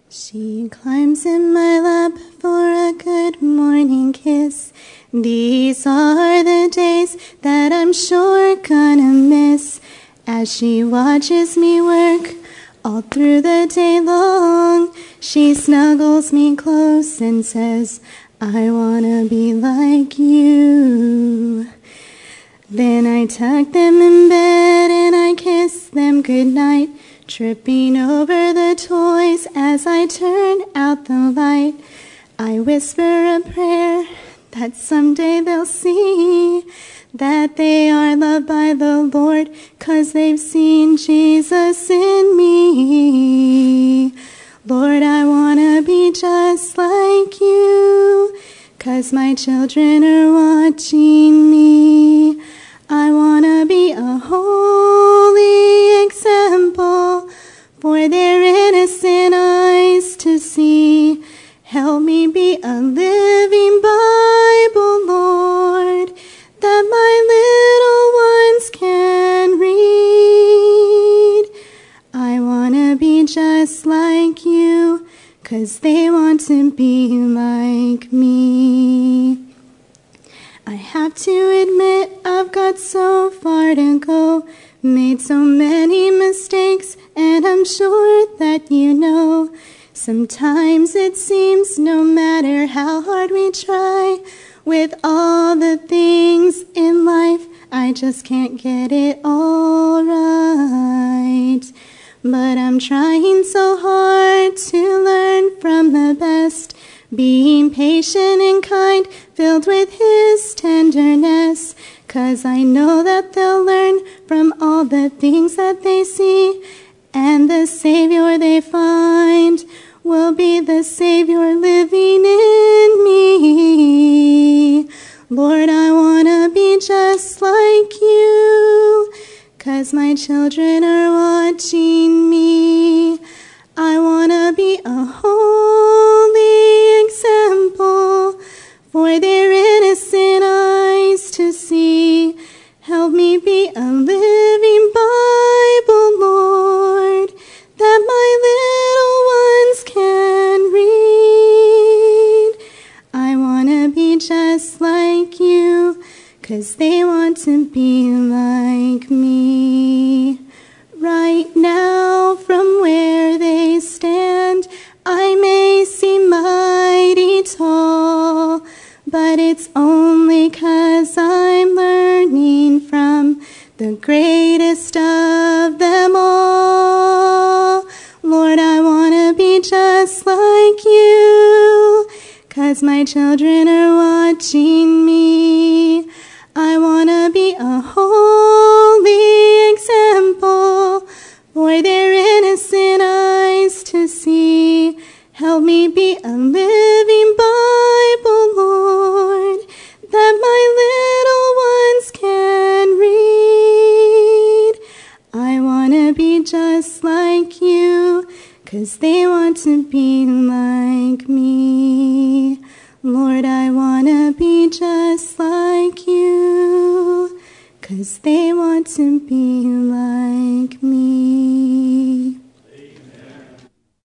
She climbs in my lap for a good morning kiss. These are the days that I'm sure gonna miss, as she watches me work all through the day long. She snuggles me close and says, I wanna be like you. Then I tuck them in bed and I kiss them goodnight, tripping over the toys as I turn out the light. I whisper a prayer that someday they'll see that they are loved by the Lord, 'cause they've seen Jesus in me. Lord, I wanna be just like you, 'cause my children are watching me. I wanna be a holy example for their innocent eyes to see. Help me be a living Bible, Lord, that my little ones can read. I wanna be just like you, 'cause they want to be like me. I have to admit I've got so far to go, made so many mistakes, and I'm sure that you know. Sometimes it seems no matter how hard we try, with all the things in life, I just can't get it all right. But I'm trying so hard to learn from the best, being patient and kind, filled with His tenderness, 'cause I know that they'll learn from all the things that they see, and the Savior they find will be the Savior living in me. Lord, I wanna be just like you, 'cause my children are watching me. I wanna be a holy example for their innocent eyes to see. Help me be a living Bible, Lord, that my little ones can read. I wanna be just like you, 'cause they want to be like me. Right now, from where they stand, I may seem mighty tall, but it's only 'cause I'm learning from the greatest of them all. Lord, I wanna be just like you, 'cause my children are watching me. I wanna be a holy example for their innocent eyes to see. Help me be a living Bible, Lord, that my little ones can read. I wanna be just like you, 'cause they want to be like me. Lord, I wanna be just like you, 'cause they want to be like me.